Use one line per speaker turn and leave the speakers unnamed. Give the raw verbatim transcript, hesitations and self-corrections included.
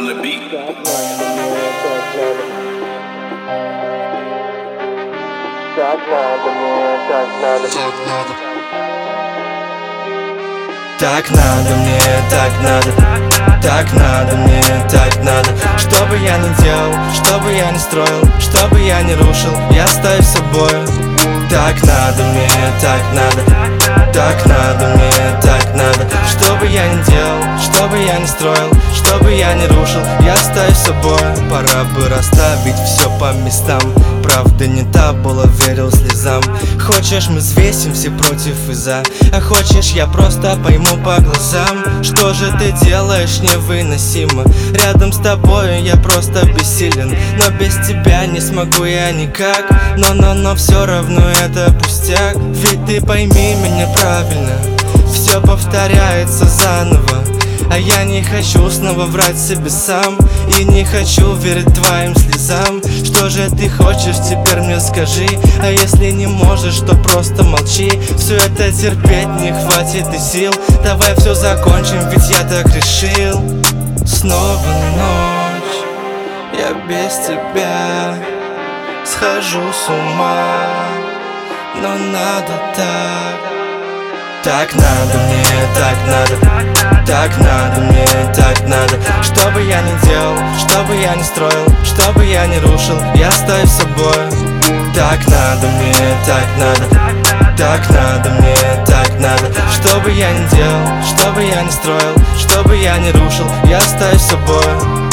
on the beat.
Так надо мне, так надо.
Так надо мне, так надо. Так надо мне, так надо. Что бы я ни делал, что бы я ни строил, что бы я ни рушил, я остаюсь собой. Так надо мне, так надо. Так надо мне, так надо. Что бы я ни делал, что бы я ни строил, что бы я ни рушил, я остаюсь собой. Пора бы расставить все по местам. Правда не та была, верил слезам. Хочешь, мы взвесим все против и за. А хочешь, я просто пойму по глазам. Что же ты делаешь невыносимо. Рядом с тобой я просто бессилен. Но без тебя не смогу я никак. Но-но-но все равно это пустяк. Ведь ты пойми меня правильно, все повторяется заново. А я не хочу снова врать себе сам. И не хочу верить твоим слезам. Что же ты хочешь, теперь мне скажи. А если не можешь, то просто молчи. Все это терпеть не хватит и сил. Давай все закончим, ведь я так решил. Снова ночь, я без тебя схожу с ума. Но надо так. Так надо мне, так надо. Так надо мне, так надо. Что бы я ни делал, что бы я ни строил, что бы я ни рушил, я остаюсь собой. Так надо мне, так надо. Так надо мне, так надо. Что бы я ни делал, что бы я ни строил, что бы я ни рушил, я остаюсь собой.